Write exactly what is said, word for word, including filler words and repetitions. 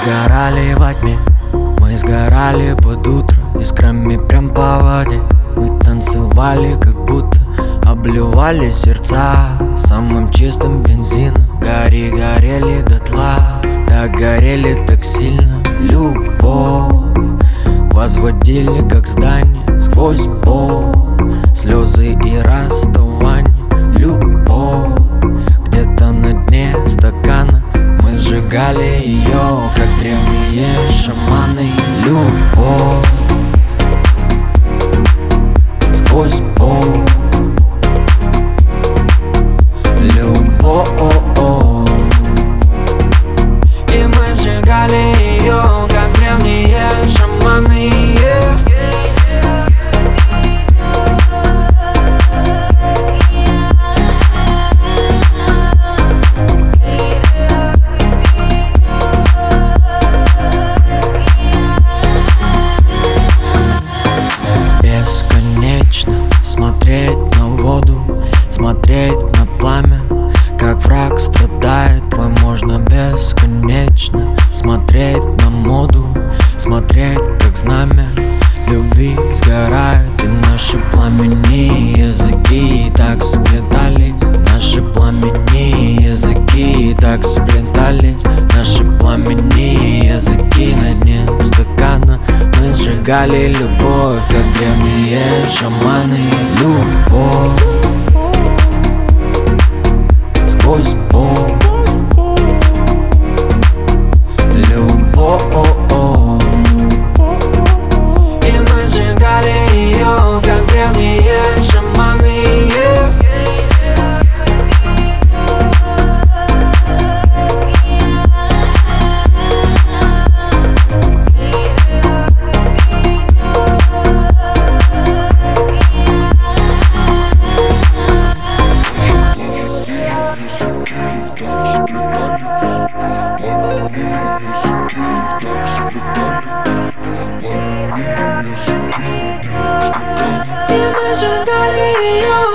сгорали во тьме, мы сгорали под утро, искрами прям по воде. Мы танцевали, как будто обливали сердца самым чистым бензином. Гори, горели дотла, так горели так сильно. Любовь возводили, как здание, сквозь боль, слезы и расставание. Любовь где-то на дне стакана, мы сжигали ее, как древние шаманы. Любовь сквозь боль, любовь, и мы сжигали ее, как древние шаманы. Смотреть на воду, смотреть на пламя, как враг страдает твой, можно бесконечно. Смотреть на моду, смотреть, как знамя любви сгорает. И наши пламени языки так сплетались, наши пламени языки так сплетались, наши пламени языки на дне стакана. Мы сжигали любовь, как древние шаманы. Любовь сквозь боль, любовь, и мы сжигали ее, как древние шаманы. И мы сжигали ее.